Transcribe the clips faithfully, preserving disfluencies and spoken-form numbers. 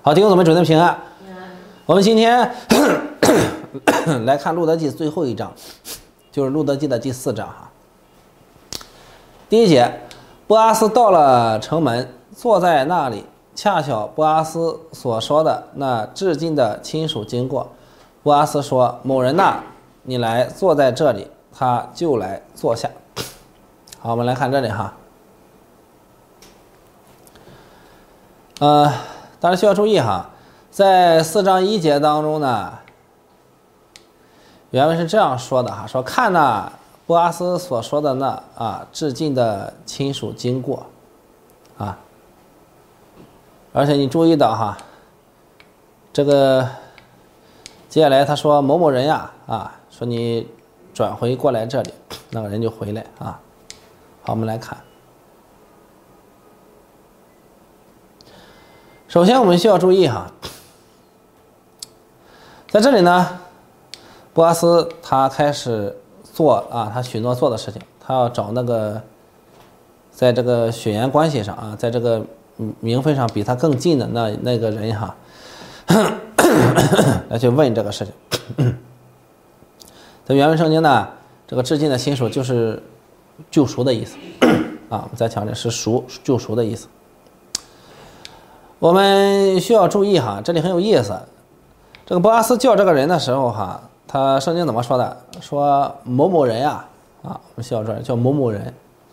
好，弟兄姊妹，主内平安。我们今天来看《路德记》最后一章，就是《路德记》的第四章哈。第一节，波阿斯到了城门，坐在那里，恰巧波阿斯所说的那至近的亲属经过。波阿斯说：“某人呐，你来坐在这里。”他就来坐下。好，我们来看这里哈。呃，当然需要注意哈，在四章一节当中呢，原文是这样说的哈，说看呐，波阿斯所说的那啊至近的亲属经过啊，而且你注意到哈，这个接下来他说某某人呀啊，说你转回过来这里，那个人就回来啊。好，我们来看。首先我们需要注意哈，在这里呢，波阿斯他开始做啊他许诺做的事情，他要找那个在这个血缘关系上啊，在这个名分上比他更近的那那个人哈，来去问这个事情。在原文圣经呢，这个至近的亲属就是救赎的意思啊，我们再强调是赎救赎的意思。我们需要注意哈，这里很有意思。这个波阿斯叫这个人的时候哈，他圣经怎么说的？说某某人呀，啊，我们需要注意叫某某人。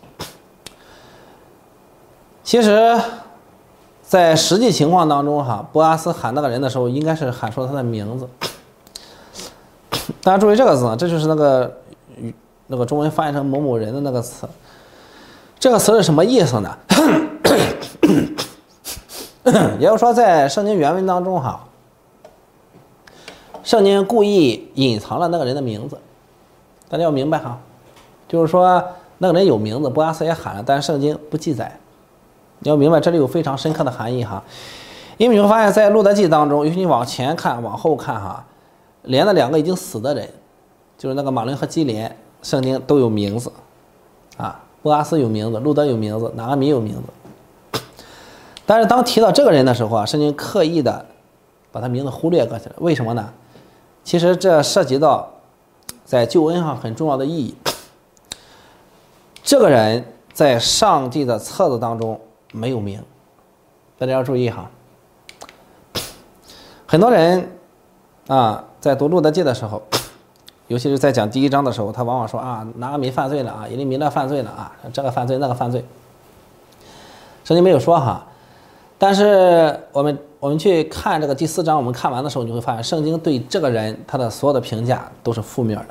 其实，在实际情况当中哈，波阿斯喊那个人的时候，应该是喊出他的名字。大家注意这个字啊，这就是那个那个中文翻译成某某人的那个词。这个词是什么意思呢？也就是说，在圣经原文当中哈，圣经故意隐藏了那个人的名字，大家要明白哈。就是说，那个人有名字，波阿斯也喊了，但是圣经不记载。你要明白，这里有非常深刻的含义哈。因为你会发现在路德记当中，尤其你往前看、往后看哈，连了两个已经死的人，就是那个马伦和基连，圣经都有名字啊。波阿斯有名字，路德有名字，拿阿米有名字。但是当提到这个人的时候啊，圣经刻意的把他名字忽略过去了。为什么呢？其实这涉及到在救恩上很重要的意义。这个人在上帝的册子当中没有名，大家要注意哈。很多人啊，在读路德记的时候，尤其是在讲第一章的时候，他往往说啊，拿阿米犯罪了啊，以利米勒犯罪了啊，这个犯罪那个犯罪。圣经没有说哈。但是我们我们去看这个第四章，我们看完的时候，你会发现圣经对这个人他的所有的评价都是负面的。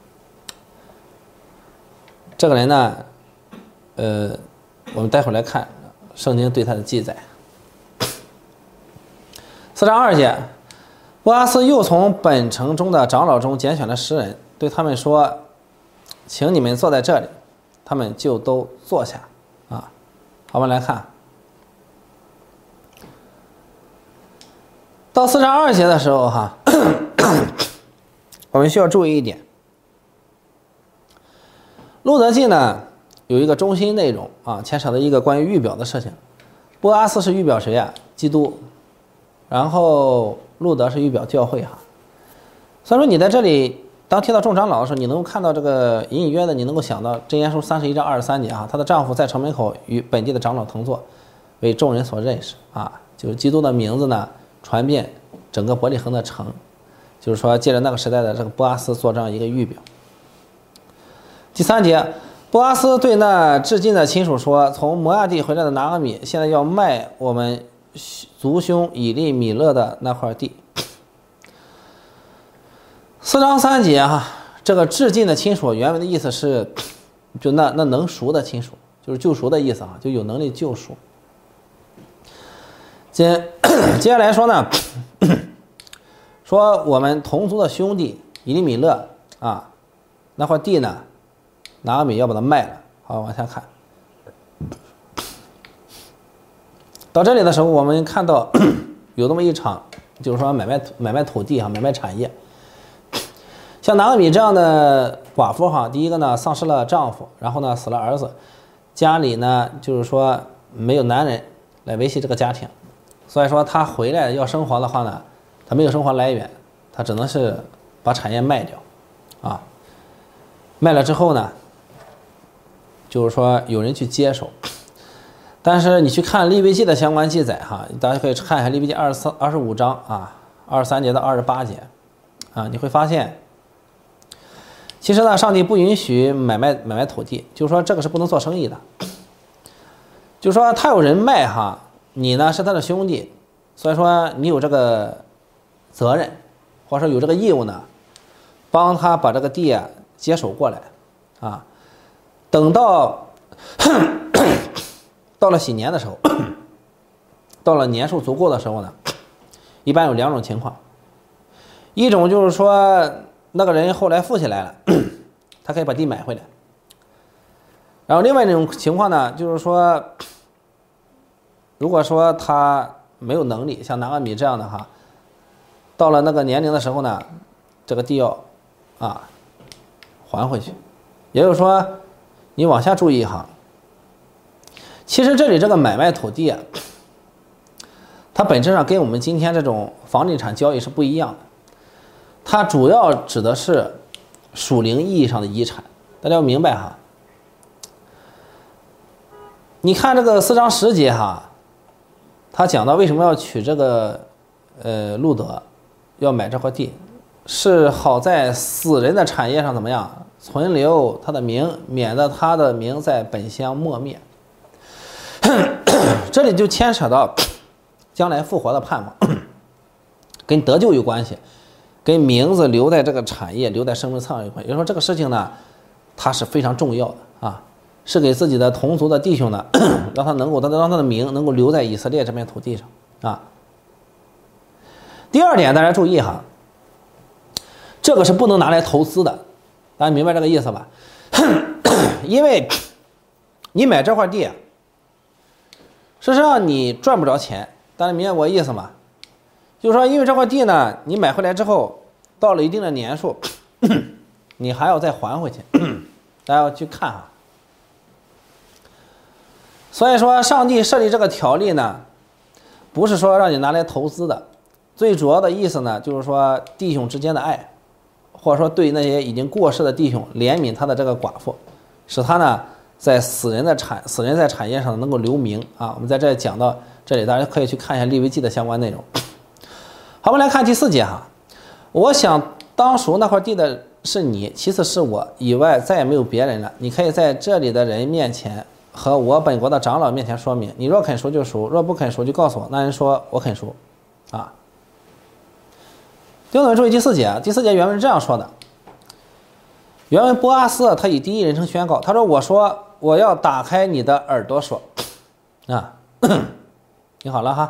这个人呢，呃，我们待会儿来看圣经对他的记载。四章二节，波阿斯又从本城中的长老中拣选了十人，对他们说：“请你们坐在这里。”他们就都坐下。啊，好，我们来看。到四章二节的时候哈，我们需要注意一点，路德记呢有一个中心内容啊，牵扯到一个关于预表的事情。波阿斯是预表谁啊？基督。然后路德是预表教会哈。所以说你在这里当提到众长老的时候，你能够看到这个隐隐约的，你能够想到箴言书三十一章二十三节哈，她的丈夫在城门口与本地的长老同坐，为众人所认识啊，就是基督的名字呢传遍整个伯利恒的城，就是说借着那个时代的这个波阿斯做这样一个预表。第三节，波阿斯对那至近的亲属说：“从摩亚地回来的拿阿米，现在要卖我们族兄以利米勒的那块地。”四章三节哈，这个至近的亲属原文的意思是，就那那能赎的亲属，就是救赎的意思啊，就有能力救赎。接接下来说呢，说我们同族的兄弟以利米勒啊，那块地呢，拿阿米要把它卖了。好，往下看。到这里的时候，我们看到有那么一场，就是说买卖买卖土地啊，买卖产业。像拿阿米这样的寡妇哈，第一个呢丧失了丈夫，然后呢死了儿子，家里呢就是说没有男人来维系这个家庭。 所以说他回来要生活的话呢，他没有生活来源，他只能是把产业卖掉，啊，卖了之后呢，就是说有人去接手。但是你去看利未记的相关记载哈，大家可以看一下利未记二十三、二十五章啊，二十三节到二十八节啊，你会发现，其实呢，上帝不允许买卖买卖土地，就是说这个是不能做生意的。就是说他有人脉哈，你呢是他的兄弟，所以说你有这个责任，或者说有这个义务呢，帮他把这个地啊接手过来啊，等到到了喜年的时候，到了年数足够的时候呢，一般有两种情况，一种就是说那个人后来富起来了，他可以把地买回来，然后另外一种情况呢，就是说如果说他没有能力，像拿阿米这样的哈，到了那个年龄的时候呢，这个地要啊还回去。也就是说，你往下注意哈，其实这里这个买卖土地啊，它本质上跟我们今天这种房地产交易是不一样的，它主要指的是属灵意义上的遗产，大家要明白哈。你看这个四章十节哈，他讲到为什么要取这个呃路德，要买这块地，是好在死人的产业上怎么样存留他的名，免得他的名在本乡没灭。这里就牵扯到将来复活的盼望，跟得救有关系，跟名字留在这个产业、留在生命册上有关系。也就是说，这个事情呢，它是非常重要的啊，是给自己的同族的弟兄呢，让他能够，让他的名能够留在以色列这片土地上啊。第二点，大家注意哈，这个是不能拿来投资的，大家明白这个意思吧？因为你买这块地，事实上你赚不着钱，大家明白我意思吗？就是说，因为这块地呢，你买回来之后，到了一定的年数，你还要再还回去，大家要去看哈。所以说，上帝设立这个条例呢，不是说让你拿来投资的，最主要的意思呢，就是说弟兄之间的爱，或者说对那些已经过世的弟兄怜悯他的这个寡妇，使他呢在死人的产死人在产业上能够留名啊。我们在这讲到这里，大家可以去看一下利未记的相关内容。好，我们来看第四节哈。我想当赎那块地的是你，其次是我，以外再也没有别人了。你可以在这里的人面前和我本国的长老面前说明，你若肯赎就赎，若不肯赎就告诉我。那人说我肯赎啊。弟兄们注意第四节啊，第四节原文是这样说的。原文波阿斯他以第一人称宣告，他说：“我说我要打开你的耳朵说，啊，听好了哈。”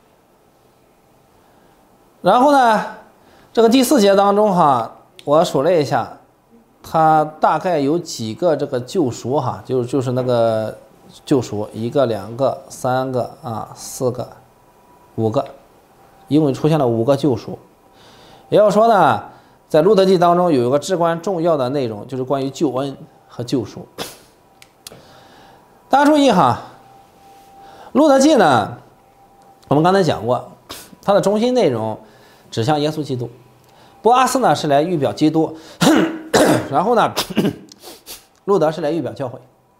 然后呢，这个第四节当中哈，我数了一下，它大概有几个这个救赎哈，就就是那个救赎，一个、两个、三个啊，四个、五个，一共出现了五个救赎。也就是说呢，在路德记当中有一个至关重要的内容，就是关于救恩和救赎。大家注意哈，路德记呢，我们刚才讲过，它的中心内容指向耶稣基督。波阿斯呢是来预表基督，然后呢，路德是来预表教会。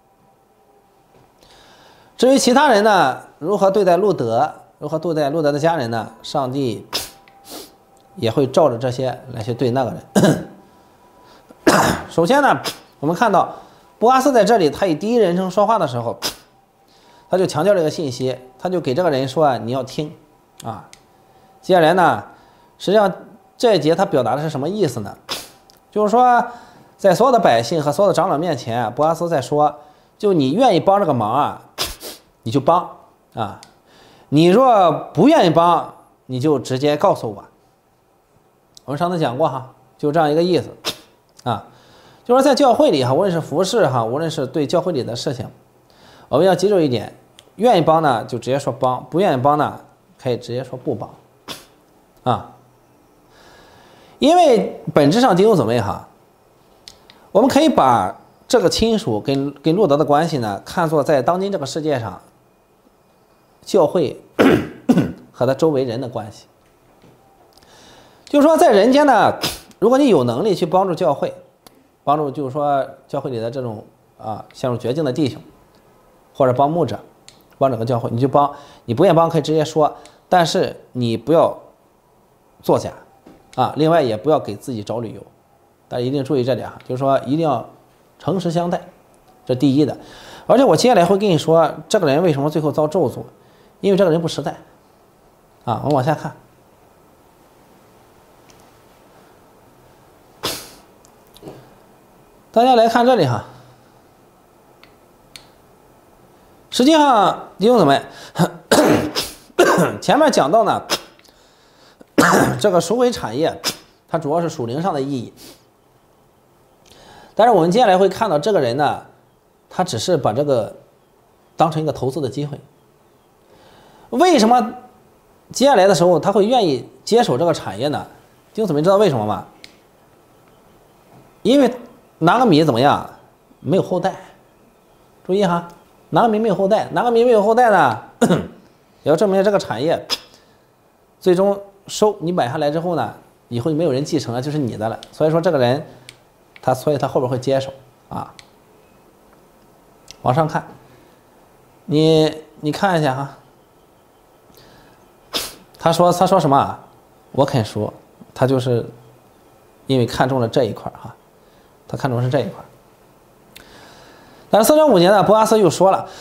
至于其他人呢，如何对待路德，如何对待路德的家人呢？上帝也会照着这些来去对那个人。首先呢，我们看到波阿斯在这里，他以第一人称说话的时候，他就强调这个信息，他就给这个人说啊，你要听啊。接下来呢，实际上这一节他表达的是什么意思呢？就是说，在所有的百姓和所有的长老面前，波阿斯在说，就你愿意帮这个忙啊，你就帮啊；你若不愿意帮，你就直接告诉我。我们上次讲过哈，就这样一个意思啊，就是在教会里哈，无论是服侍哈，无论是对教会里的事情，我们要记住一点：愿意帮呢，就直接说帮；不愿意帮呢，可以直接说不帮啊。因为本质上弟兄姊妹哈，我们可以把这个亲属跟跟路德的关系呢，看作在当今这个世界上，教会和他周围人的关系。就是说，在人间呢，如果你有能力去帮助教会，帮助就是说教会里的这种啊陷入绝境的弟兄，或者帮牧者，帮整个教会，你就帮；你不愿帮可以直接说，但是你不要作假啊。另外也不要给自己找理由，大家一定注意这点哈，就是说一定要诚实相待，这第一的。而且我接下来会跟你说，这个人为什么最后遭咒诅，因为这个人不实在啊。我们往下看。大家来看这里哈，实际上弟兄姊妹，前面讲到呢，这个赎回产业，它主要是属灵上的意义。但是我们接下来会看到，这个人呢，他只是把这个当成一个投资的机会。为什么接下来的时候他会愿意接手这个产业呢？弟兄姊妹知道为什么吗？因为拿个米怎么样？没有后代。注意哈，拿个米没有后代，拿个米没有后代呢，也要证明这个产业最终收你买下来之后呢，以后没有人继承了，就是你的了。所以说这个人，他所以他后边会接手啊。往上看，你你看一下哈，他说他说什么啊？我肯说，他就是因为看中了这一块哈。他看重是这一块，但是四零五年呢，博阿斯又说了，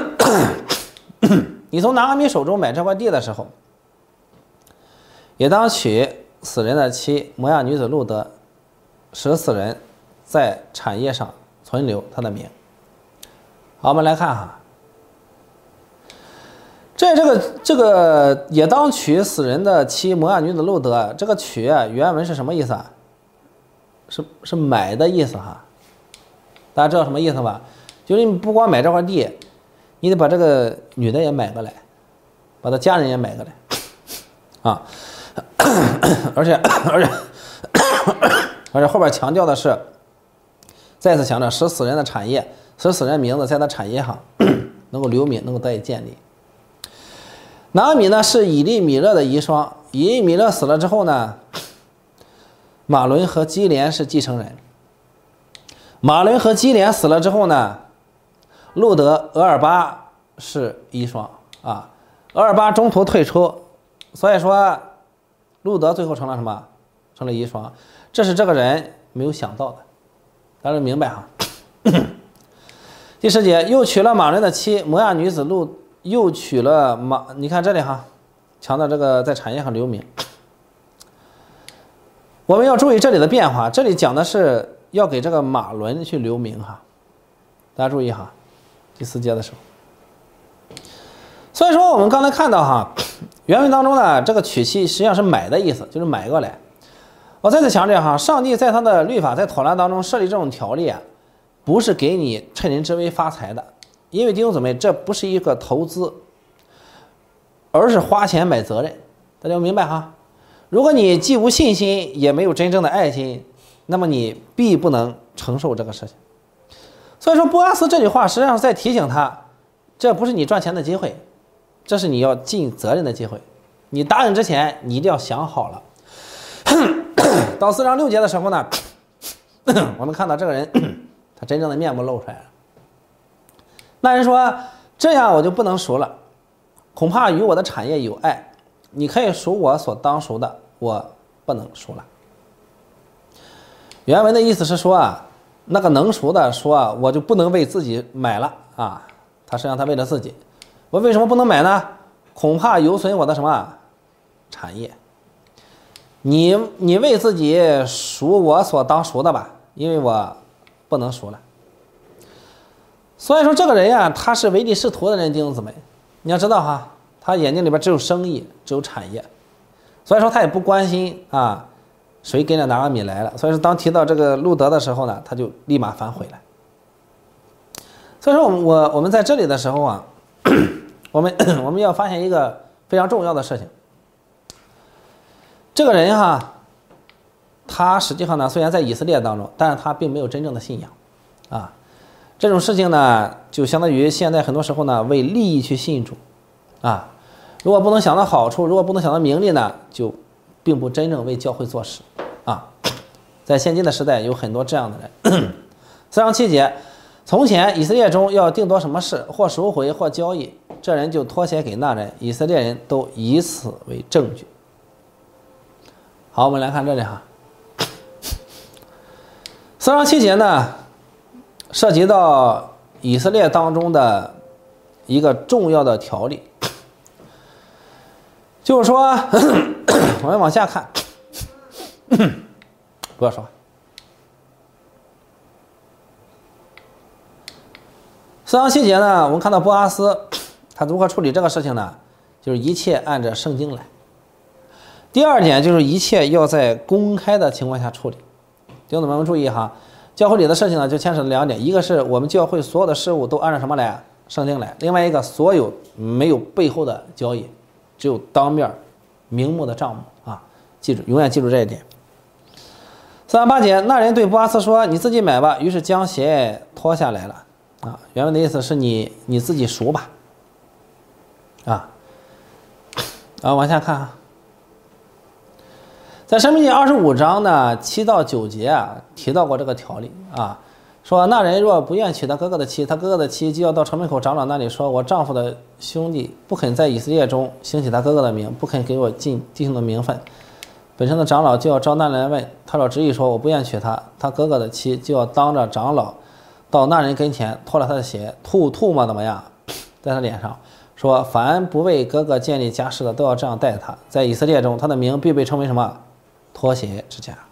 你从拿阿米手中买这块地的时候，也当娶死人的妻摩亚女子路德，使死人在产业上存留他的名。好，我们来看哈，这这个这个也当娶死人的妻摩亚女子路德，这个娶啊，原文是什么意思啊？是是买的意思哈，大家知道什么意思吧？就是你不光买这块地，你得把这个女的也买过来，把她家人也买过来，啊，而且而且而且后边强调的是，再次强调使死人的产业，使死人名字在他产业上能够留名，能够得以建立。拿俄米呢是以利米勒的遗孀，以利米勒死了之后呢，马伦和基连是继承人。马伦和基连死了之后呢，路德、俄尔巴是遗孀啊。俄尔巴中途退出，所以说路德最后成了什么？成了遗孀。这是这个人没有想到的，大家明白哈？第十节，又娶了马伦的妻摩亚女子路，又娶了马，你看这里哈，强调这个在产业上留名。我们要注意这里的变化，这里讲的是要给这个马伦去留名哈，大家注意哈，第四节的时候。所以说我们刚才看到哈，原文当中呢，这个娶妻实际上是买的意思，就是买过来。我再次强调哈，上帝在他的律法在妥拉当中设立这种条例啊，不是给你趁人之危发财的，因为弟兄姊妹，这不是一个投资，而是花钱买责任，大家明白哈？如果你既无信心，也没有真正的爱心，那么你必不能承受这个事情。所以说，波阿斯这句话实际上是在提醒他，这不是你赚钱的机会，这是你要尽责任的机会。你答应之前，你一定要想好了。到四章六节的时候呢，我们看到这个人他真正的面目露出来了。那人说：“这样我就不能赎了，恐怕与我的产业有碍。你可以赎我所当赎的，我不能赎了。”原文的意思是说啊，那个能赎的说啊，我就不能为自己买了啊。他实际上他为了自己，我为什么不能买呢？恐怕有损我的什么产业。你你为自己赎我所当赎的吧，因为我不能赎了。所以说这个人呀、啊，他是唯利是图的人，弟兄姊妹，你要知道哈，他眼睛里边只有生意，只有产业，所以说他也不关心啊谁跟着拿俄米来了。所以说当提到这个路德的时候呢，他就立马反悔了。所以说我们我我们在这里的时候啊，我们我们要发现一个非常重要的事情。这个人哈，他实际上呢，虽然在以色列当中，但是他并没有真正的信仰，啊，这种事情呢，就相当于现在很多时候呢，为利益去信主，啊， 如果不能想到好处，如果不能想到名利呢，就并不真正为教会做事啊。在现今的时代，有很多这样的人。四章七节，从前以色列中要定夺什么事，或赎回，或交易，这人就托写给那人，以色列人都以此为证据。好，我们来看这里哈。四章七节呢，涉及到以色列当中的一个重要的条例，就是说，我们往下看，不要说话。四章七节呢，我们看到波阿斯他如何处理这个事情呢？就是一切按着圣经来。第二点就是一切要在公开的情况下处理。弟兄姊妹们注意哈，教会里的事情呢就牵扯了两点，一个是我们教会所有的事物都按照什么来？圣经来。另外一个，所有没有背后的交易，只有当面明目的账目啊！记住，永远记住这一点。三十八节，那人对波阿斯说：“你自己买吧。”于是将鞋脱下来了啊。原文的意思是你你自己赎吧啊。啊，往下看啊。在申命记二十五章呢七到九节啊提到过这个条例啊，说那人若不愿娶他哥哥的妻，他哥哥的妻就要到城门口长老那里说，我丈夫的兄弟不肯在以色列中兴起他哥哥的名，不肯给我尽弟兄的名分，本身的长老就要招那人来问，他若执意说我不愿娶他，他哥哥的妻就要当着长老到那人跟前脱了他的鞋，吐吐沫怎么样在他脸上，说凡不为哥哥建立家室的都要这样待他，在以色列中他的名必被称为什么？脱鞋之家。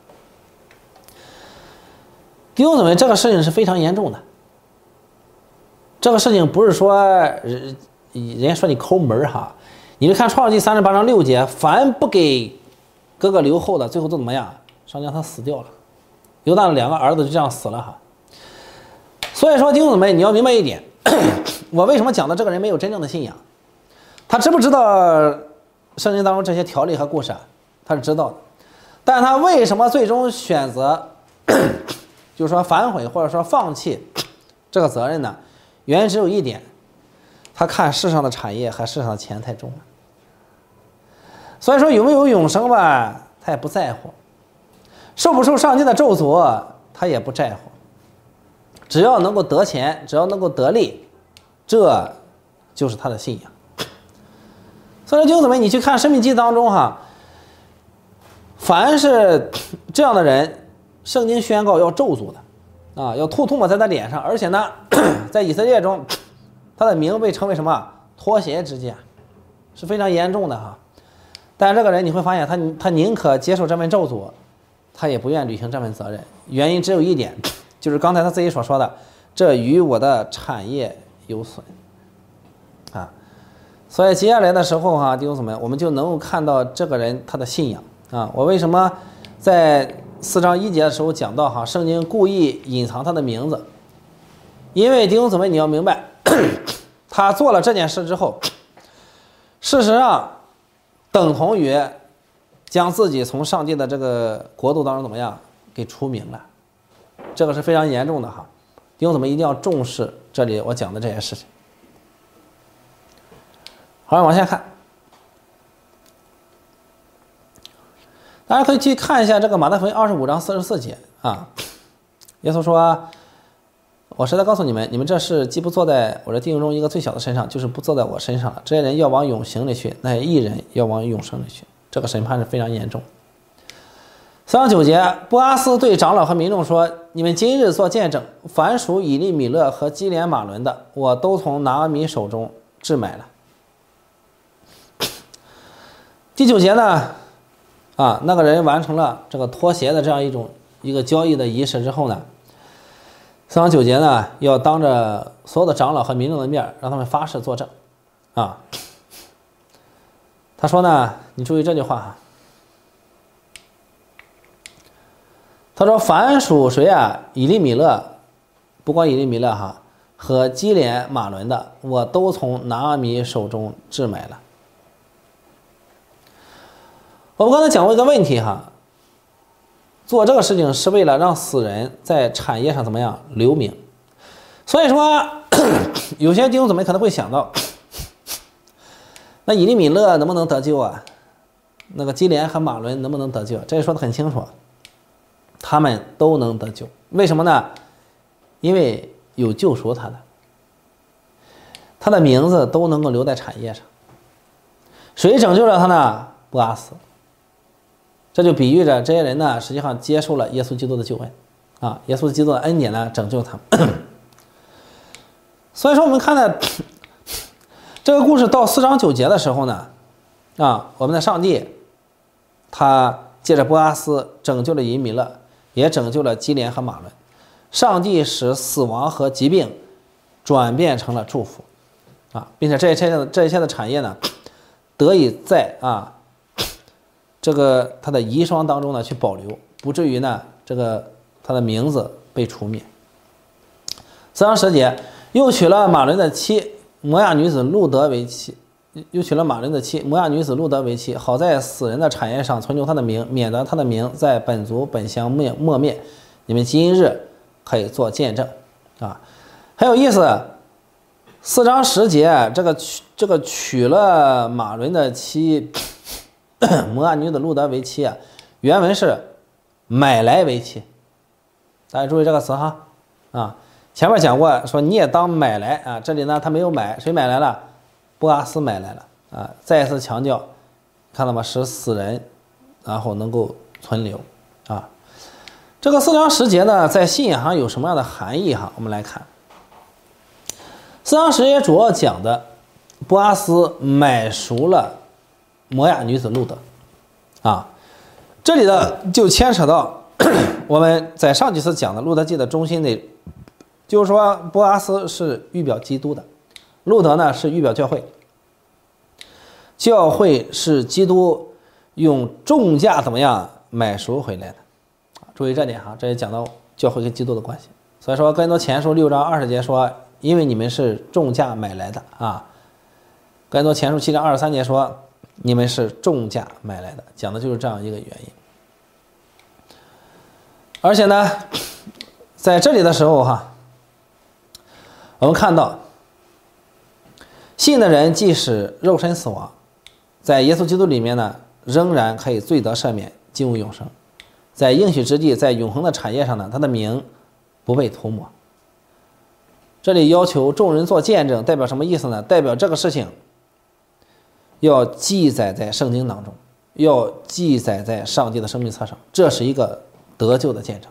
弟兄姊妹，这个事情是非常严重的。这个事情不是说人家说你抠门哈，你就看创世纪三十八章六节，凡不给哥哥留后的，最后都怎么样？上将他死掉了。犹大的两个儿子就这样死了哈。所以说弟兄姊妹，你要明白一点，我为什么讲的这个人没有真正的信仰？他知不知道圣经当中这些条例和故事啊？他是知道的。但他为什么最终选择就是说反悔或者说放弃这个责任呢？原因只有一点，他看世上的产业和世上的钱太重了。所以说有没有永生吧，他也不在乎；受不受上帝的咒诅，他也不在乎。只要能够得钱，只要能够得利，这就是他的信仰。所以弟兄姊妹，你去看申命记当中哈。凡是这样的人，圣经宣告要咒诅的啊，要吐吐沫在他脸上，而且呢在以色列中他的名被称为什么？脱鞋之家，是非常严重的哈。但是这个人你会发现他他宁可接受这份咒诅，他也不愿履行这份责任。原因只有一点，就是刚才他自己所说的，这与我的产业有损啊。所以接下来的时候哈，弟兄姊妹，我们就能够看到这个人他的信仰啊。我为什么在四章一节的时候讲到哈，圣经故意隐藏他的名字？因为弟兄姊妹，你要明白，他做了这件事之后，事实上等同于将自己从上帝的这个国度当中怎么样给除名了，这个是非常严重的哈。弟兄姊妹一定要重视这里我讲的这些事情。好，往下看，大家可以去看一下这个马太福音二十五章四十四节啊。耶稣说：“我实在告诉你们，你们这事既不坐在我这弟兄中一个最小的身上，就是不坐在我身上了。这些人要往永刑里去，那些义人要往永生里去。”这个审判是非常严重。三十九节，波阿斯对长老和民众说：“你们今日做见证，凡属以利米勒和基连马伦的，我都从拿阿米手中置买了。”第九节呢，啊，那个人完成了这个脱鞋的这样一种一个交易的仪式之后呢，三十九节呢要当着所有的长老和民众的面让他们发誓作证，啊，他说呢，你注意这句话哈，他说凡属谁啊？以利米勒，不光以利米勒哈，和基连马伦的，我都从拿阿米手中置买了。我们刚才讲过一个问题哈，做这个事情是为了让死人在产业上怎么样留名。所以说有些弟兄姊妹可能会想到， 那以利米勒能不能得救啊？那个基连和马伦能不能得救？这也说得很清楚，他们都能得救。为什么呢？因为有救赎他的，他的名字都能够留在产业上。谁拯救了他呢？波阿斯。这就比喻着这些人呢，实际上接受了耶稣基督的救恩啊，耶稣基督的恩典呢，拯救他们。所以说，我们看呢，这个故事到四章九节的时候呢，啊，我们的上帝他借着波阿斯拯救了以利米勒，也拯救了基连和马伦。上帝使死亡和疾病转变成了祝福啊，并且这一切的这一切的产业呢，得以在啊这个他的遗孀当中呢去保留，不至于呢这个他的名字被除灭。四章十节，又娶了马伦的妻摩亚女子路德为妻，又娶了马伦的妻摩亚女子路德为妻，好在死人的产业上存留他的名，免得他的名在本族本乡灭没灭。你们今日可以做见证啊，很有意思。四章十节，这个娶这个娶了马伦的妻摩亚女子路德为妻啊，原文是买来为妻。大家注意这个词哈啊，前面讲过说你也当买来啊，这里呢他没有买，谁买来了？波阿斯买来了啊，再一次强调，看到吗？使死人然后能够存留啊。这个四章十节呢，在信仰上有什么样的含义哈？我们来看，四章十节主要讲的波阿斯买赎了摩亚女子路德啊，这里的就牵扯到我们在上几次讲的路德记的中心内容，就是说波阿斯是预表基督的，路德呢是预表教会，教会是基督用重价怎么样买赎回来的。注意这点哈，这也讲到教会跟基督的关系。所以说哥林多前书六章二十节说，因为你们是重价买来的啊。哥林多前书七章二十三节说，你们是重价买来的，讲的就是这样一个原因。而且呢，在这里的时候哈，我们看到信的人即使肉身死亡，在耶稣基督里面呢，仍然可以罪得赦免，进入永生。在应许之地，在永恒的产业上呢，他的名不被涂抹。这里要求众人做见证，代表什么意思呢？代表这个事情要记载在圣经当中，要记载在上帝的生命册上，这是一个得救的见证。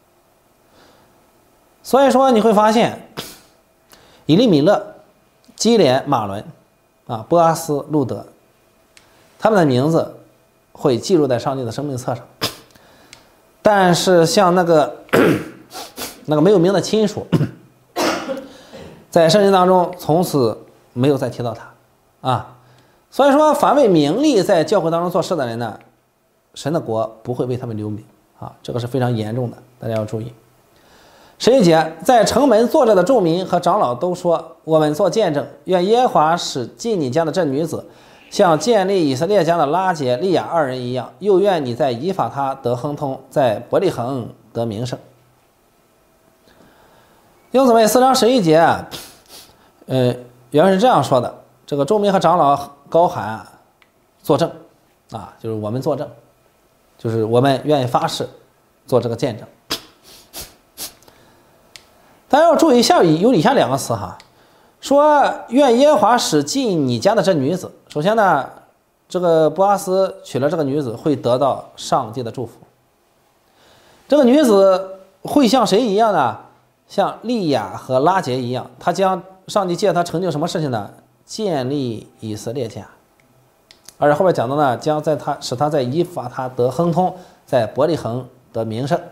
所以说你会发现，以利米勒、基连、马伦啊、波阿斯、路德，他们的名字会记录在上帝的生命册上。但是像那个那个没有名的亲属，在圣经当中从此没有再提到他啊。所以说凡为名利在教会当中做事的人呢，神的国不会为他们留名啊，这个是非常严重的，大家要注意。十一节，在城门坐着的众民和长老都说，我们做见证，愿耶和华使进你家的这女子像建立以色列家的拉结、利亚二人一样，又愿你在以法他得亨通，在伯利恒得名声。弟兄姊妹，四章十一节啊，呃，原文是这样说的：这个众民和长老高喊作证啊，就是我们作证，就是我们愿意发誓做这个见证。大家要注意一下，有以下两个词哈。说愿耶和华使进你家的这女子，首先呢，这个波阿斯娶了这个女子会得到上帝的祝福。这个女子会像谁一样呢？像利亚和拉结一样，她将上帝借她成就什么事情呢？建立以色列家。而且后面讲到呢，将在他使他在以法他得亨通，在伯利恒得名声。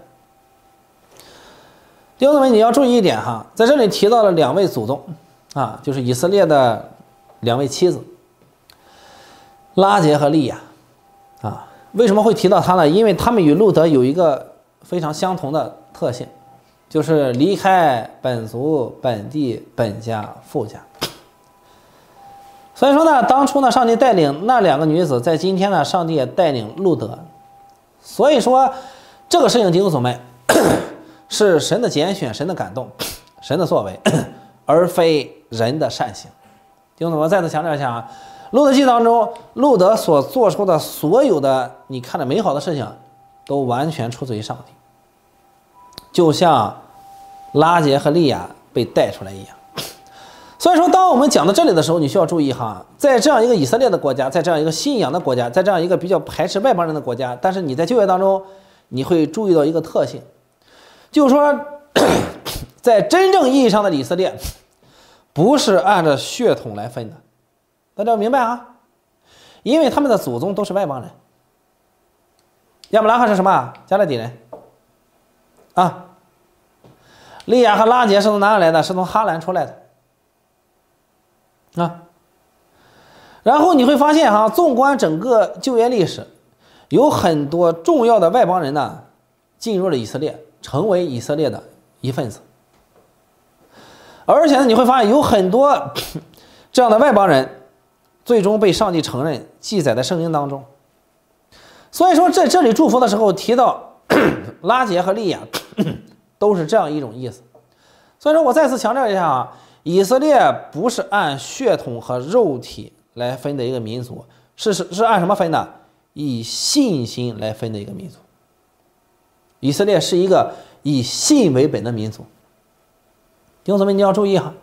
弟兄们，你要注意一点哈，在这里提到了两位祖宗。啊，就是以色列的两位妻子拉结和利亚啊。为什么会提到他呢？因为他们与路德有一个非常相同的特性，就是离开本族、本地、本家、父家。所以说呢，当初呢，上帝带领那两个女子，在今天呢，上帝也带领路德。所以说，这个事情，弟兄姊妹，是神的拣选、神的感动、神的作为，而非人的善行。弟兄姊妹，再次强调一下啊， 路德记当中，路德所做出的所有的你看的美好的事情，都完全出自于上帝，就像拉结和利亚被带出来一样。所以说，当我们讲到这里的时候，你需要注意哈，在这样一个以色列的国家，在这样一个信仰的国家，在这样一个比较排斥外邦人的国家，但是你在就业当中，你会注意到一个特性，就是说，在真正意义上的以色列，不是按照血统来分的。大家要明白啊，因为他们的祖宗都是外邦人。亚伯拉罕是什么？加勒底人啊。利亚和拉结是从哪里来的？是从哈兰出来的啊。然后你会发现哈，纵观整个救援历史，有很多重要的外邦人呢进入了以色列，成为以色列的一份子。而且呢，你会发现有很多这样的外邦人最终被上帝承认，记载在圣经当中。所以说在这里祝福的时候提到拉结和利亚都是这样一种意思。所以说我再次强调一下啊，以色列不是按血统和肉体来分的一个民族，是是是按什么分的？以信心来分的一个民族。以色列是一个以信为本的民族。弟兄姊妹，你要注意哈。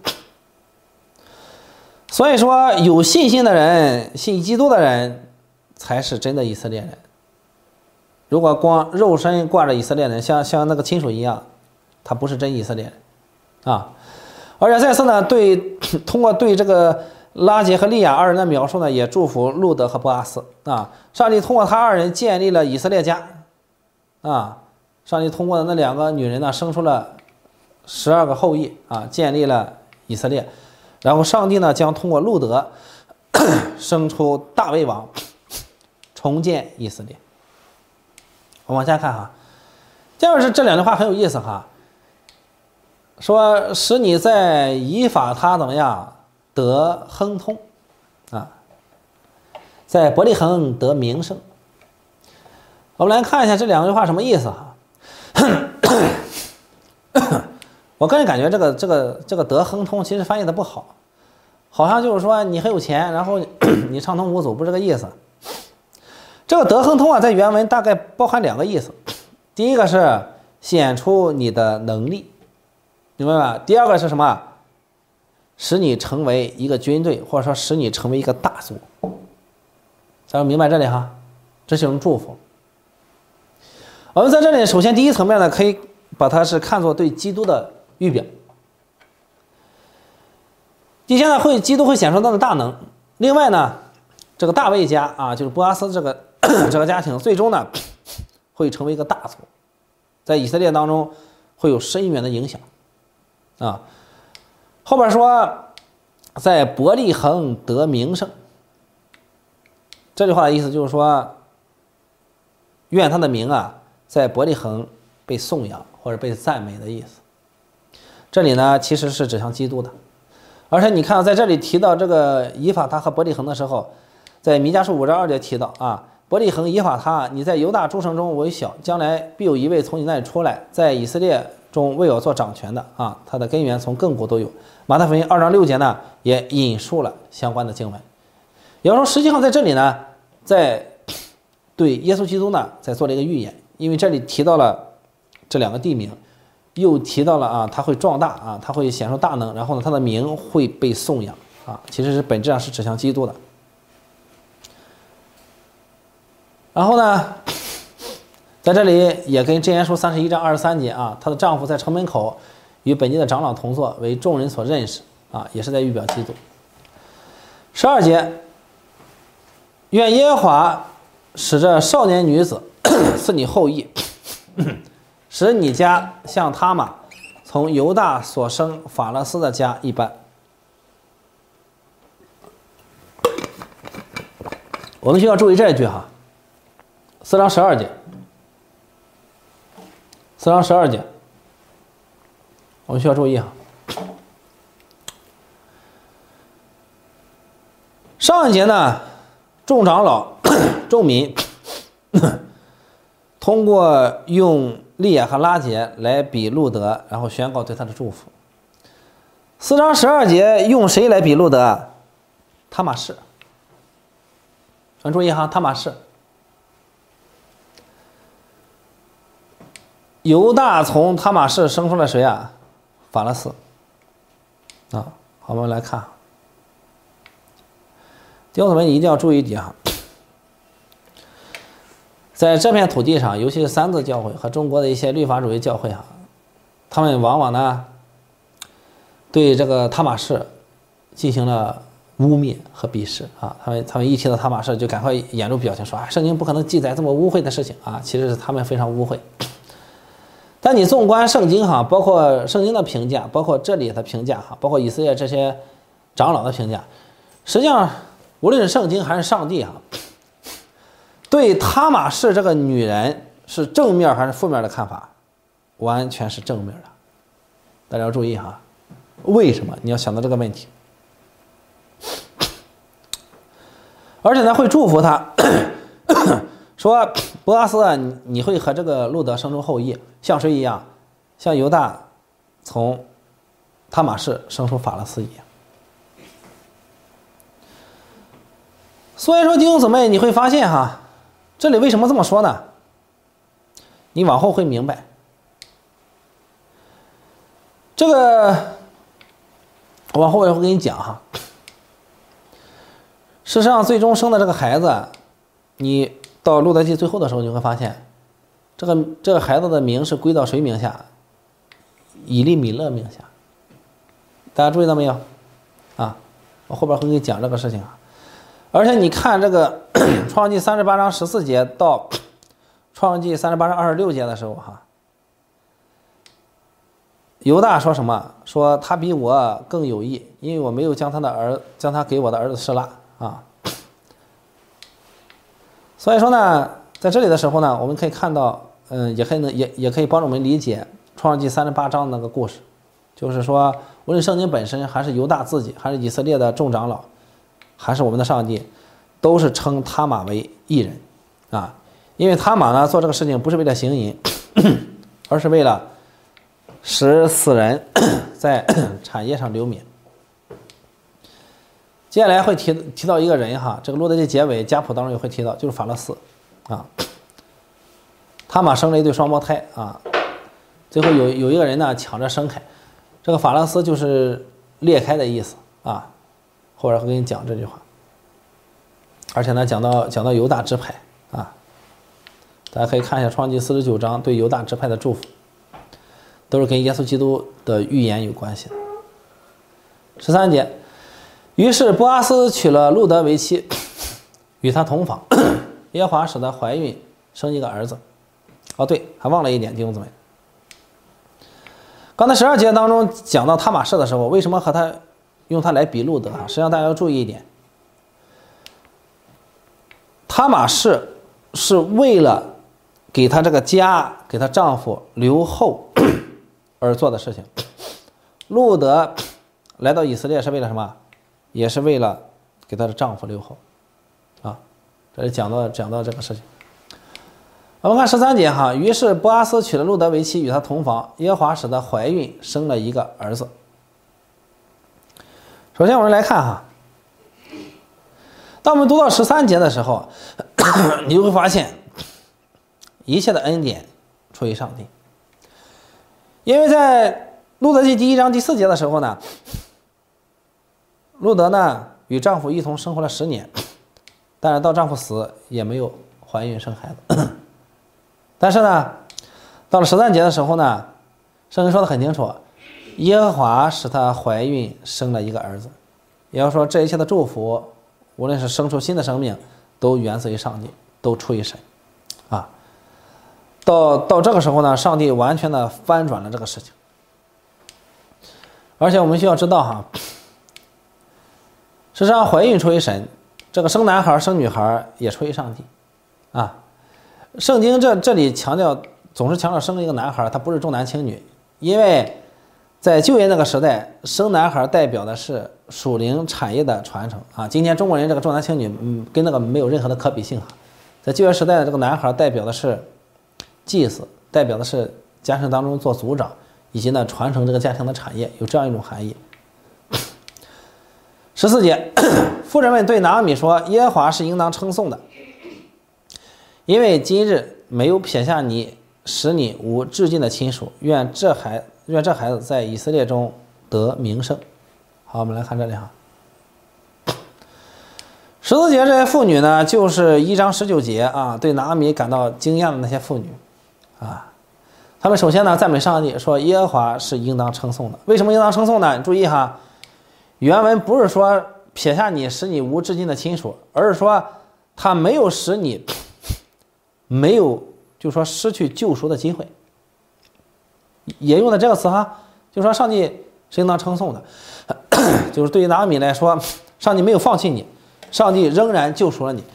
所以说，有信心的人，信基督的人，才是真的以色列人。如果光肉身挂着以色列人，像像那个亲属一样，他不是真以色列人啊。而且再次呢，对通过对这个拉结和利亚二人的描述呢，也祝福路德和波阿斯啊。上帝通过他二人建立了以色列家啊。上帝通过那两个女人呢，生出了十二个后裔啊，建立了以色列。然后上帝呢，将通过路德生出大卫王，重建以色列。我往下看哈，接着是这两句话很有意思哈，说使你在以法他怎么样得亨通啊，在伯利恒得名声。我们来看一下这两句话什么意思哈。我个人感觉这个这个这个得亨通其实翻译的不好，好像就是说你很有钱，然后你畅通无阻，不是这个意思。这个得亨通啊，在原文大概包含两个意思，第一个是显出你的能力，明白吧？第二个是什么？使你成为一个军队，或者说使你成为一个大族。大家明白这里哈？这是一种祝福。我们在这里首先第一层面呢，可以把它是看作对基督的预表。第现在会基督会显出他的大能。另外呢，这个大卫家啊，就是波阿斯这个这个家庭，最终呢会成为一个大族，在以色列当中会有深远的影响啊。后边说在伯利恒得名声，这句话的意思就是说，愿他的名啊在伯利恒被颂扬或者被赞美的意思。这里呢其实是指向基督的。而且你看到在这里提到这个以法他和伯利恒的时候，在弥迦书五章二节提到啊，伯利恒以法他，你在犹大诸城中为小，将来必有一位从你那里出来，在以色列中为我做掌权的啊，他的根源从亘古都有。马太福音二章六节呢也引述了相关的经文。也就是说，实际上在这里呢，在对耶稣基督呢在做了一个预言，因为这里提到了这两个地名，又提到了啊，他会壮大啊，他会显出大能，然后呢，他的名会被颂扬啊，其实是本质上是指向基督的。然后呢，在这里也跟箴言书三十一章二十三节啊，她的丈夫在城门口与本地的长老同坐，为众人所认识啊，也是在预表基督。十二节，愿耶和华使这少年女子赐你后裔，使你家像他玛从犹大所生法勒斯的家一般。我们需要注意这一句哈，四章十二节，四章十二节，我们需要注意哈。上一节呢，众长老、众民通过用利亚和拉结来比路德，然后宣告对他的祝福。四章十二节用谁来比路德？他玛士咱注意哈，他玛氏，犹大从他玛氏生出了谁啊？法勒斯啊。好，我们来看，弟兄姊妹，你一定要注意一点哈，在这片土地上，尤其是三自教会和中国的一些律法主义教会哈，他们往往呢对这个他玛氏进行了污蔑和鄙视啊。他们他们一提到他玛氏就赶快眼露表情说，啊，圣经不可能记载这么污秽的事情啊，其实是他们非常污秽。但你纵观圣经哈，包括圣经的评价，包括这里的评价哈，包括以色列这些长老的评价，实际上无论是圣经还是上帝哈，对他玛氏这个女人是正面还是负面的看法，完全是正面的。大家要注意哈，为什么？你要想到这个问题。而且呢，会祝福他，说波阿斯啊，你你会和这个路德生出后裔，像谁一样？像犹大从他玛氏生出法勒斯一样。所以说弟兄姊妹，你会发现哈，这里为什么这么说呢？你往后会明白，这个往后我会跟你讲哈。事实上，最终生的这个孩子，你到路德记最后的时候，你会发现，这个这个孩子的名是归到谁名下？以利米勒名下。大家注意到没有？啊，我后边会给你讲这个事情啊。而且你看这个创世纪三十八章十四节到创世纪三十八章二十六节的时候哈，犹大说什么？说他比我更有义，因为我没有将他的儿将他给我的儿子示拉啊。所以说呢，在这里的时候呢，我们可以看到，嗯，也可以也也可以帮助我们理解创世纪三十八章那个故事，就是说，无论圣经本身，还是犹大自己，还是以色列的众长老，还是我们的上帝，都是称他玛为义人啊。因为他玛呢做这个事情不是为了行淫，而是为了使死人在产业上留免。接下来会提提到一个人哈，这个路德记结尾家谱当中也会提到，就是法勒斯啊。他玛生了一对双胞胎啊，最后有有一个人呢抢着生开，这个法勒斯就是裂开的意思啊。后边会跟你讲这句话，而且呢讲到讲到犹大支派啊，大家可以看一下创世记四十九章对犹大支派的祝福，都是跟耶稣基督的预言有关系的。十三节，于是波阿斯娶了路德为妻，与他同房，耶和华使她怀孕，生一个儿子。哦，对，还忘了一点，弟兄姊妹，刚才十二节当中讲到他玛氏的时候，为什么和他用他来比路德啊？实际上大家要注意一点，他玛氏是为了给他这个家，给他丈夫留后而做的事情。路德来到以色列是为了什么？也是为了给他的丈夫留后啊。这里讲到讲到这个事情。我们看十三节哈，于是波阿斯娶了路德为妻，与他同房，耶和华使她怀孕，生了一个儿子。首先我们来看哈，当我们读到十三节的时候，你就会发现一切的恩典出于上帝。因为在路德记第一章第四节的时候呢，路德呢与丈夫一同生活了十年，但是到丈夫死也没有怀孕生孩子。但是呢，到了十三节的时候呢，圣经说得很清楚，耶和华使她怀孕生了一个儿子。也要说这一切的祝福，无论是生出新的生命，都源自于上帝，都出于神啊。到到这个时候呢，上帝完全的翻转了这个事情。而且我们需要知道哈，事实上怀孕出于神，这个生男孩生女孩也出于上帝啊。圣经这这里强调，总是强调生了一个男孩，他不是重男轻女，因为在旧约那个时代，生男孩代表的是属灵产业的传承啊。今天中国人这个重男轻女，嗯，跟那个没有任何的可比性哈。在旧约时代的这个男孩代表的是祭祀，代表的是家庭当中做族长，以及呢传承这个家庭的产业，有这样一种含义。 十四节，妇人们对拿俄米说：“耶和华是应当称颂的，因为今日没有撇下你，使你无至近的亲属。愿这孩愿这孩子在以色列中得名声。”好，我们来看这里哈。十四节这些妇女呢，就是一章十九节啊，对拿俄米感到惊讶的那些妇女啊。他们首先呢赞美上帝，说耶和华是应当称颂的。为什么应当称颂呢？你注意哈，原文不是说撇下你使你无至近的亲属，而是说他没有使你没有就说失去救赎的机会，也用的这个词哈，就说上帝是应当称颂的，就是对于拿俄米来说，上帝没有放弃你，上帝仍然救赎了你。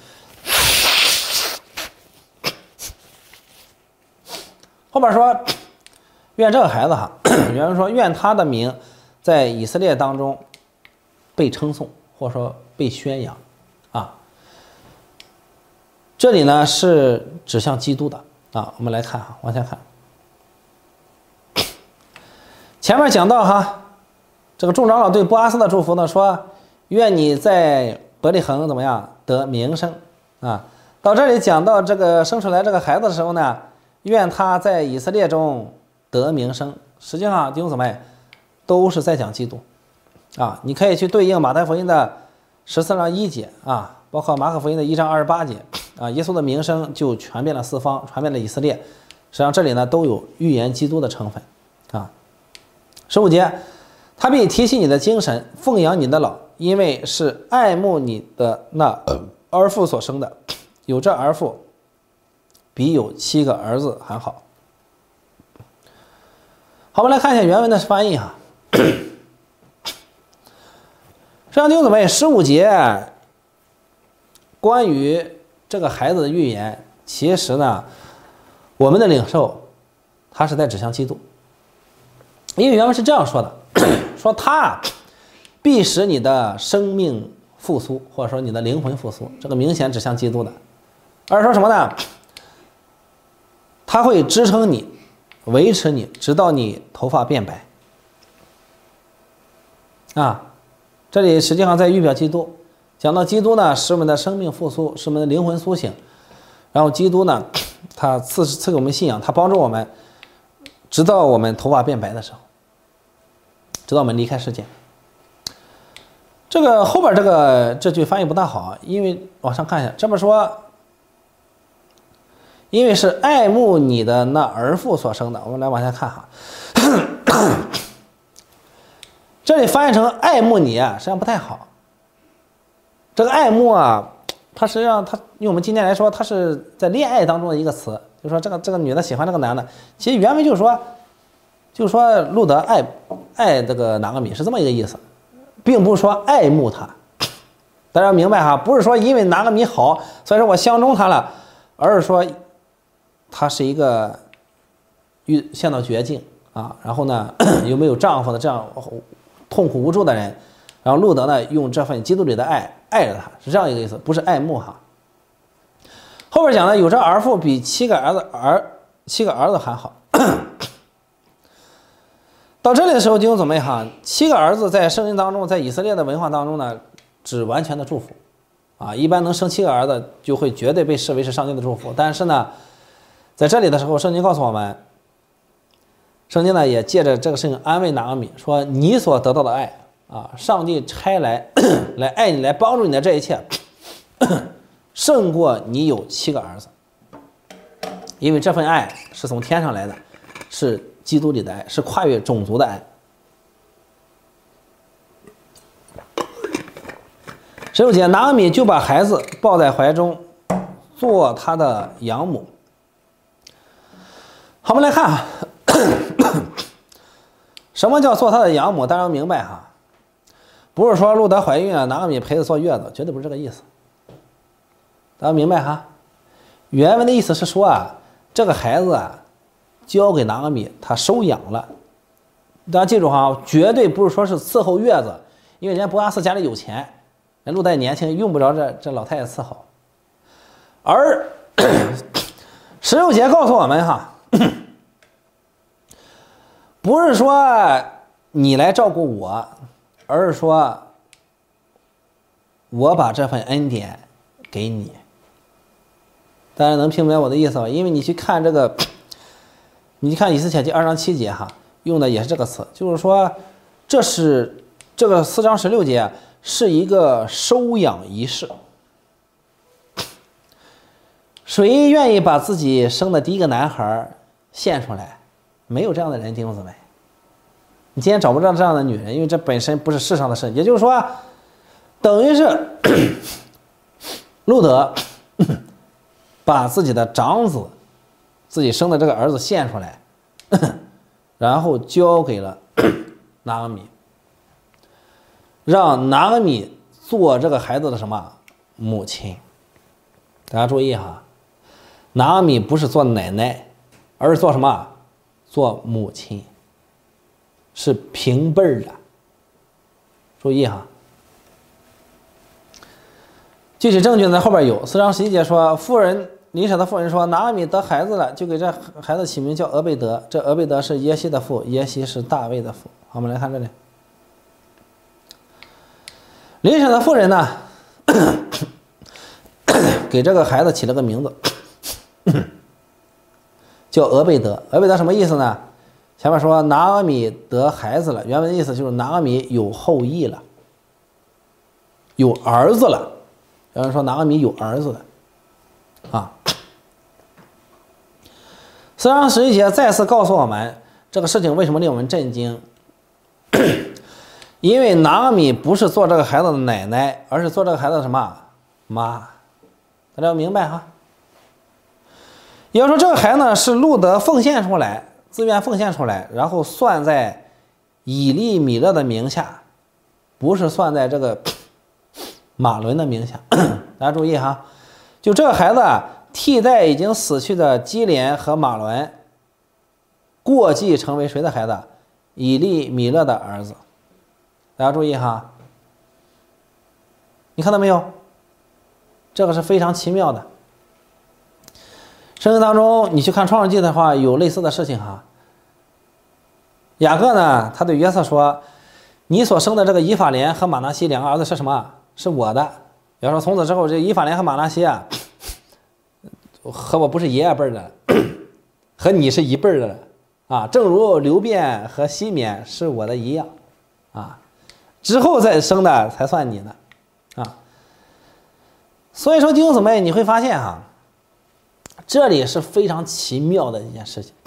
后边说愿这个孩子哈，原文说愿他的名在以色列当中被称颂，或者说被宣扬啊。这里呢是指向基督的啊。我们来看哈，往下看，前面讲到哈，这个众长老对波阿斯的祝福呢，说愿你在伯利恒怎么样得名声啊。到这里讲到这个生出来这个孩子的时候呢，愿他在以色列中得名声。实际上弟兄姊妹都是在讲基督啊。你可以去对应马太福音的十四章一节啊，包括马可福音的一章二十八节啊，耶稣的名声就传遍了四方，传遍了以色列。实际上这里呢都有预言基督的成分啊。十五节，他必提起你的精神，奉养你的老，因为是爱慕你的那儿妇所生的，有这儿妇比有七个儿子还好。好，我们来看一下原文的翻译哈。实际上弟兄姊妹，十五节关于这个孩子的预言，其实呢我们的领受他是在指向基督，因为原文是这样说的，说他必使你的生命复苏，或者说你的灵魂复苏，这个明显指向基督的。而说什么呢？他会支撑你，维持你，直到你头发变白啊。这里实际上在预表基督，讲到基督呢使我们的生命复苏，使我们的灵魂苏醒，然后基督呢他赐赐给我们信仰，他帮助我们直到我们头发变白的时候，直到我们离开世界。这个后边这个这句翻译不大好，因为往上看一下，这么说，因为是爱慕你的那儿妇所生的。我们来往下看哈，这里翻译成爱慕你啊，实际上不太好。这个爱慕啊，它实际上它用我们今天来说，它是在恋爱当中的一个词，就是说这个这个女的喜欢这个男的，其实原文就是说，就是说路德爱爱这个拿俄米是这么一个意思，并不是说爱慕他。大家明白哈，不是说因为拿俄米好，所以说我相中他了，而是说他是一个遇陷到绝境啊，然后呢有没有丈夫的这样痛苦无助的人，然后路德呢用这份基督里的爱爱着他，是这样一个意思，不是爱慕哈。后边讲的有这儿妇比七个儿子儿七个儿子还好。到这里的时候弟兄姊妹哈，七个儿子在圣经当中，在以色列的文化当中呢，指完全的祝福啊，一般能生七个儿子就会绝对被视为是上帝的祝福。但是呢在这里的时候，圣经告诉我们，圣经呢也借着这个事情安慰拿俄米，说你所得到的爱啊，上帝差来来爱你，来帮助你的这一切胜过你有七个儿子，因为这份爱是从天上来的，是基督里的爱，是跨越种族的爱。十六节，拿俄米就把孩子抱在怀中，做他的养母。好，我们来看啊，什么叫做他的养母？大家明白哈，不是说路德怀孕了，拿俄米陪着坐月子，绝对不是这个意思。大家明白哈？原文的意思是说啊，这个孩子啊，交给拿俄米，他收养了。大家记住哈，绝对不是说是伺候月子，因为人家波阿斯家里有钱，人路德年轻，用不着这这老太太伺候。而十六节告诉我们哈，不是说你来照顾我，而是说我把这份恩典给你。大家能听明白我的意思吧？因为你去看这个，你去看以斯帖记二章七节哈，用的也是这个词，就是说这是这个四章十六节是一个收养仪式。谁愿意把自己生的第一个男孩献出来？没有这样的人，弟兄姊妹。你今天找不到这样的女人，因为这本身不是世上的事。也就是说，等于是路德把自己的长子，自己生的这个儿子献出来，然后交给了拿俄米，让拿俄米做这个孩子的什么母亲。大家注意哈，拿俄米不是做奶奶，而是做什么？做母亲，是平辈儿的。注意哈，具体证据在后边有。四章十一节说，妇人邻舍的妇人说，拿俄米得孩子了，就给这孩子起名叫俄贝德。这俄贝德是耶西的父，耶西是大卫的父。好，我们来看这里，邻舍的妇人呢，给这个孩子起了个名字。叫俄贝德。俄贝德什么意思呢？前面说拿俄米得孩子了，原文的意思就是拿俄米有后裔了，有儿子了。有人说拿俄米有儿子的啊。四章十一节再次告诉我们这个事情为什么令我们震惊，因为拿俄米不是做这个孩子的奶奶，而是做这个孩子的什么妈。大家要明白哈。也就是说，这个孩子呢是路德奉献出来，自愿奉献出来，然后算在以利米勒的名下，不是算在这个马伦的名下。大家注意哈，就这个孩子啊，替代已经死去的基连和马伦，过继成为谁的孩子？以利米勒的儿子。大家注意哈，你看到没有？这个是非常奇妙的。圣经当中，你去看创世纪的话，有类似的事情哈。雅各呢，他对约瑟说：“你所生的这个以法莲和马拿西两个儿子是什么？是我的。”要说从此之后，这以法莲和马拿西啊，和我不是爷爷辈的，和你是一辈的啊。正如流便和西缅是我的一样啊，之后再生的才算你的啊。所以说，弟兄姊妹，你会发现哈。这里是非常奇妙的一件事情。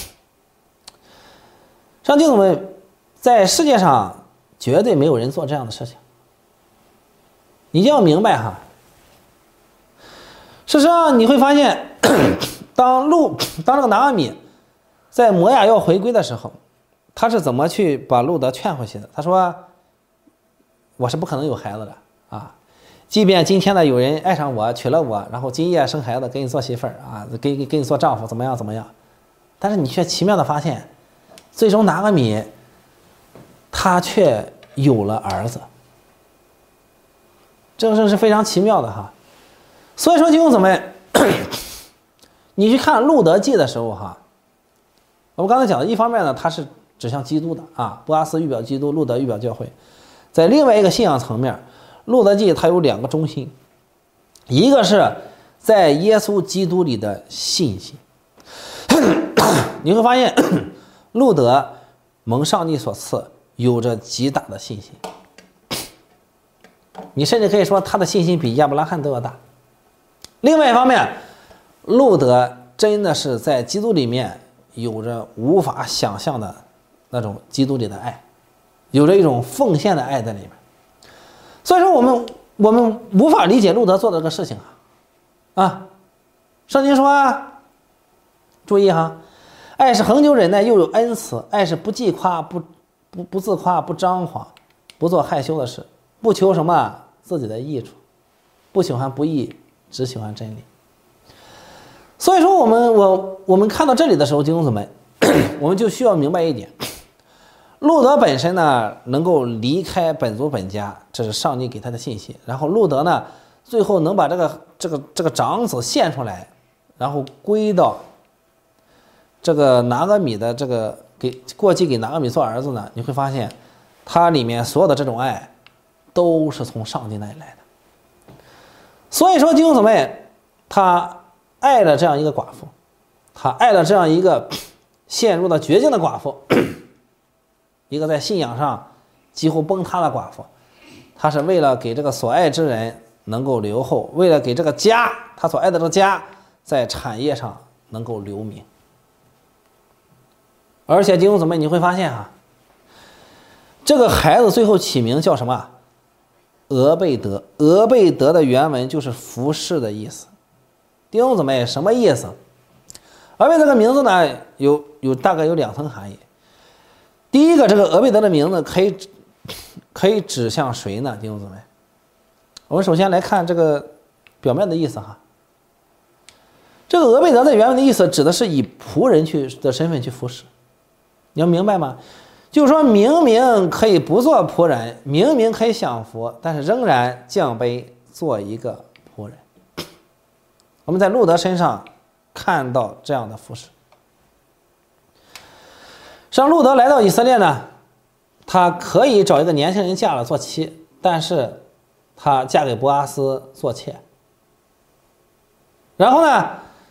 上弟兄们，在世界上绝对没有人做这样的事情。你一定要明白哈。事实上，你会发现，当路当这个拿俄米在摩亚要回归的时候，他是怎么去把路德劝回去的？他说：“我是不可能有孩子的啊。”即便今天呢，有人爱上我，娶了我，然后今夜生孩子，给你做媳妇儿啊，给给给你做丈夫，怎么样怎么样？但是你却奇妙的发现，最终拿俄米他却有了儿子，这个事是非常奇妙的哈。所以说，弟兄姊妹，你去看路德记的时候哈，我们刚才讲的，一方面呢，它是指向基督的啊，波阿斯预表基督，路德预表教会，在另外一个信仰层面。路德记它有两个中心，一个是在耶稣基督里的信心。你会发现，路德蒙上帝所赐，有着极大的信心。你甚至可以说他的信心比亚伯拉罕都要大。另外一方面，路德真的是在基督里面有着无法想象的那种基督里的爱，有着一种奉献的爱在里面。所以说我们我们无法理解路德做的这个事情啊啊！圣经说啊，注意哈，爱是恒久忍耐，又有恩慈；爱是不计夸，不不不自夸，不张狂，不做害羞的事，不求什么自己的益处，不喜欢不义，只喜欢真理。所以说我们我我们看到这里的时候，弟兄姊妹，我们就需要明白一点。路德本身呢，能够离开本族本家，这是上帝给他的信息。然后路德呢，最后能把这个这个这个长子献出来，然后归到这个拿俄米的这个给过继给拿俄米做儿子呢，你会发现，他里面所有的这种爱，都是从上帝那里来的。 所以说弟兄姊妹，他爱了这样一个寡妇，他爱了这样一个陷入了绝境的寡妇，一个在信仰上几乎崩塌的寡妇，他是为了给这个所爱之人能够留后，为了给这个家，他所爱的这个家在产业上能够留名。而且弟兄姊妹，你会发现啊，这个孩子最后起名叫什么？俄贝德。俄贝德的原文就是服侍的意思。弟兄姊妹，什么意思？俄贝德这个名字呢，有有大概有两层含义。第一个，这个俄贝德的名字可以可以指向谁呢？弟兄姊妹，我们首先来看这个表面的意思哈。这个俄贝德在原文的意思指的是以仆人去的身份去服侍。你要明白吗？就是说明明可以不做仆人，明明可以享福，但是仍然降卑做一个仆人。我们在路德身上看到这样的服侍。像路德来到以色列呢，他可以找一个年轻人嫁了做妻，但是他嫁给伯阿斯做妾。然后呢，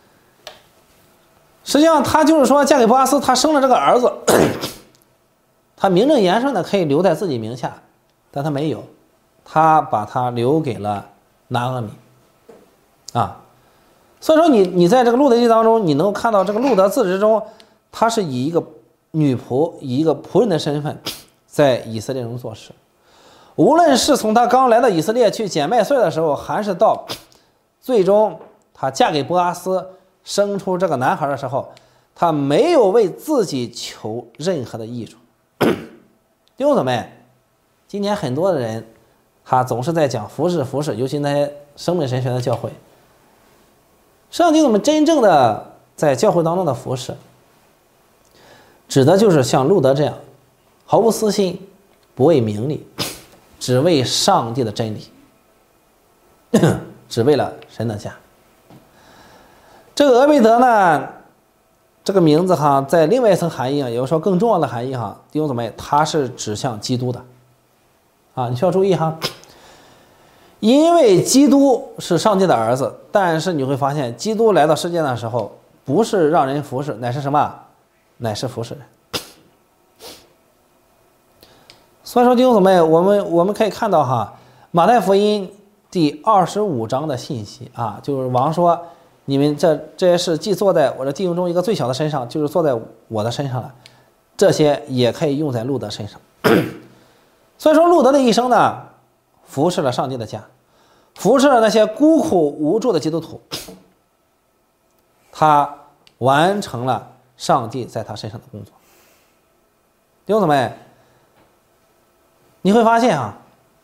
实际上他就是说嫁给伯阿斯，他生了这个儿子，他名正言顺的可以留在自己名下，但他没有，他把他留给了拿俄米啊。所以说你你在这个路德记当中，你能够看到这个路德自始至终，他是以一个女仆，以一个仆人的身份在以色列中做事。无论是从他刚来到以色列去捡麦穗的时候，还是到最终他嫁给伯阿斯生出这个男孩的时候，他没有为自己求任何的益处。弟兄姊妹，今天很多的人他总是在讲服侍服侍，尤其那些生命神学的教会。实际上弟兄姊妹，真正的在教会当中的服侍，指的就是像路德这样毫无私心，不为名利，只为上帝的真理，只为了神的家。这个俄贝德呢，这个名字哈，在另外一层含义啊，也就是说更重要的含义哈，弟兄姊妹，它是指向基督的啊，你需要注意哈，因为基督是上帝的儿子，但是你会发现，基督来到世界的时候，不是让人服侍，乃是什么？乃是服侍人。所以说弟兄姊妹，我们我们可以看到哈，马太福音第二十五章的信息啊，就是王说，你们这这些事既坐在我的弟兄中一个最小的身上，就是坐在我的身上了，这些也可以用在路德身上。所以说路德的一生呢，服侍了上帝的家，服侍了那些孤苦无助的基督徒，他完成了上帝在他身上的工作。弟兄姊妹，你会发现啊，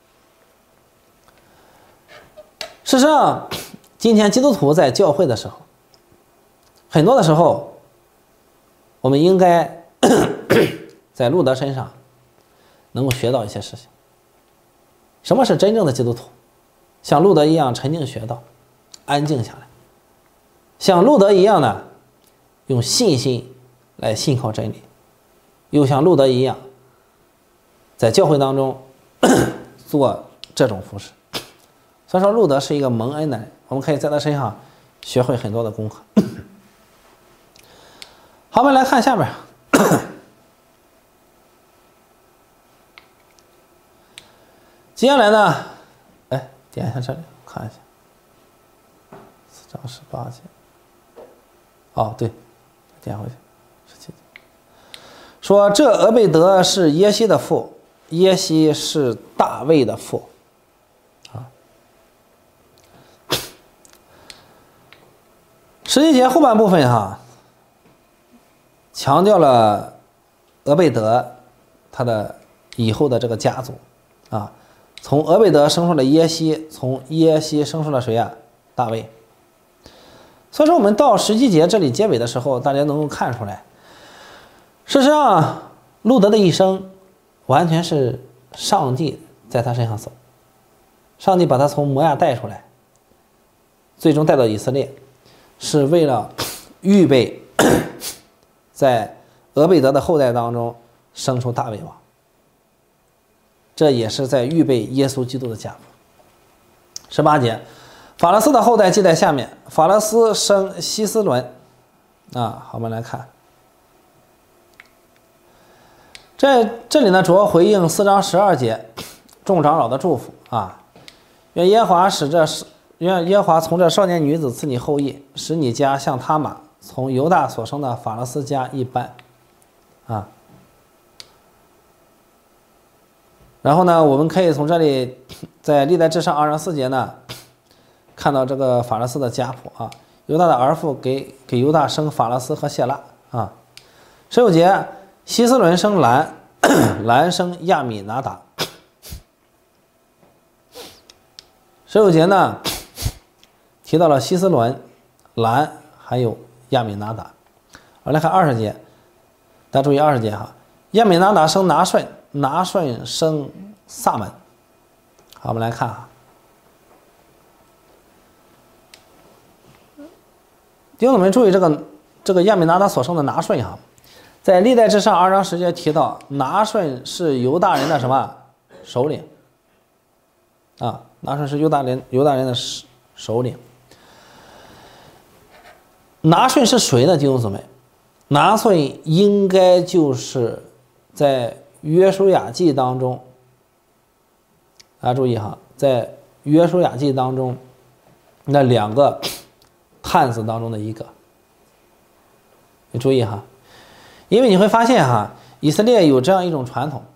事实上今天基督徒在教会的时候，很多的时候我们应该在路德身上能够学到一些事情。什么是真正的基督徒？像路德一样沉静学道，安静下来，像路德一样呢，用信心来信靠真理，又像路德一样在教会当中做这种服侍。所以说路德是一个蒙恩的人，我们可以在他身上学会很多的功课。好，我们来看下面。接下来呢，哎，点一下这里看一下，四章十八节。哦，对，点回去，十七节。说这俄贝德是耶西的父，耶西是大卫的父。啊，十七节后半部分哈，强调了俄贝德他的以后的这个家族啊。从俄贝德生出了耶西，从耶西生出了谁呀？大卫。所以说我们到十七节这里结尾的时候，大家能够看出来，事实上路德的一生完全是上帝在他身上走，上帝把他从摩亚带出来，最终带到以色列，是为了预备在俄贝德的后代当中生出大卫王，这也是在预备耶稣基督的家谱。十八节， 法勒斯的后代记在下面，法勒斯生希斯伦啊。好，我们来看，这这里呢主要回应四章十二节众长老的祝福啊。愿耶和华使这愿耶和华从这少年女子赐你后裔，使你家像他玛从犹大所生的法勒斯家一般啊。然后呢，我们可以从这里在历代志上二十四节呢看到这个法勒斯的家谱啊。犹大的儿妇给给犹大生法勒斯和谢拉啊。十九节，希斯伦生兰，兰生亚米拿达。十九节呢提到了希斯伦、兰还有亚米拿达。我来看二十节，大家注意二十节哈，亚米拿达生拿顺，拿顺生萨门。好，我们来看哈，弟兄姊妹注意这个这个亚米拿达所生的拿顺哈，在历代志上二章十节提到，拿顺是犹大人的什么首领啊？拿顺是犹大人犹大人的首领。拿顺是谁呢？弟兄姊妹，拿顺应该就是在约书亚记当中，大家注意哈，在约书亚记当中那两个探子当中的一个。你注意哈，因为你会发现哈，以色列有这样一种传统。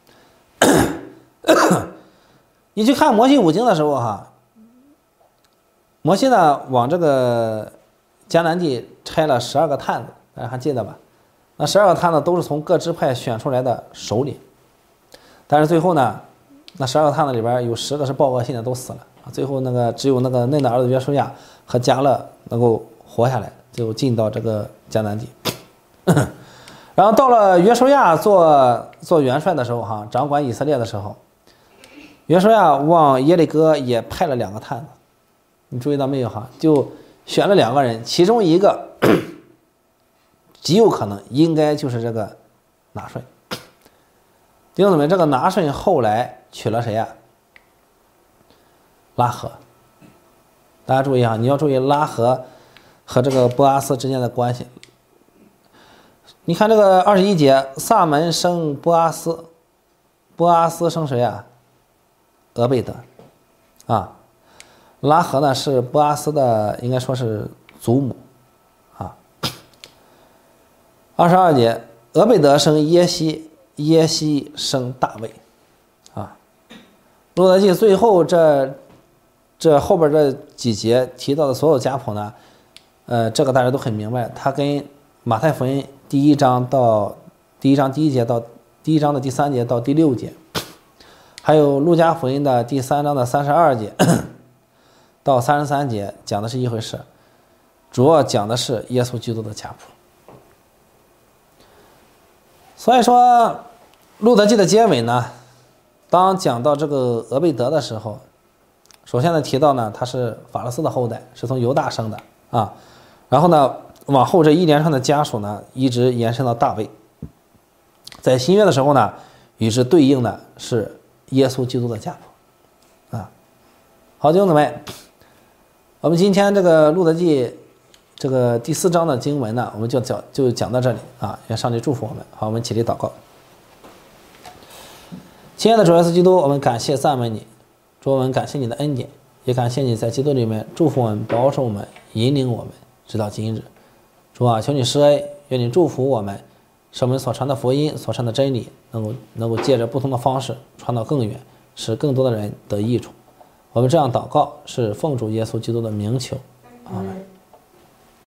你去看摩西五经的时候哈，摩西呢往这个迦南地拆了十二个探子，大家还记得吧？那十二个探子都是从各支派选出来的首领，但是最后呢，那十二个探子里边有十个是报恶信的，都死了。最后那个只有那个嫩的儿子约书亚和迦勒能够活下来，就进到这个迦南地。然后到了约书亚做做元帅的时候哈，掌管以色列的时候，约书亚往耶利哥也派了两个探子，你注意到没有哈？就选了两个人，其中一个极有可能应该就是这个拿顺。弟兄姊妹，这个拿顺后来娶了谁呀？拉合。大家注意啊，你要注意拉合和这个波阿斯之间的关系。你看这个二十一节，萨门生波阿斯，波阿斯生谁呀？俄贝德啊。拉合呢是波阿斯的，应该说是祖母啊。二十二节，俄贝德生耶西，耶西生大卫啊。路德记最后这这后边这几节提到的所有家谱呢，呃，这个大家都很明白，它跟马太福音第一章到第一章第一节到第一章的第三节到第六节，还有路加福音的第三章的三十二节到三十三节讲的是一回事，主要讲的是耶稣基督的家谱。所以说路德记的结尾呢，当讲到这个俄贝德的时候，首先呢提到呢他是法勒斯的后代，是从犹大生的啊，然后呢往后这一连串的家属呢一直延伸到大卫。在新约的时候呢，与之对应的是耶稣基督的家谱啊。好，弟兄姊妹，我们今天这个路德记这个第四章的经文呢，我们就讲就讲到这里啊，愿上帝祝福我们。好，我们起立祷告。亲爱的主耶稣基督，我们感谢赞美你，主，我们感谢你的恩典，也感谢你在基督里面祝福我们、保守我们、引领我们直到今日。主啊，求你施恩，愿你祝福我们，使我们所传的福音、所传的真理能够能够借着不同的方式传到更远，使更多的人得益处。我们这样祷告是奉主耶稣基督的名求，阿们。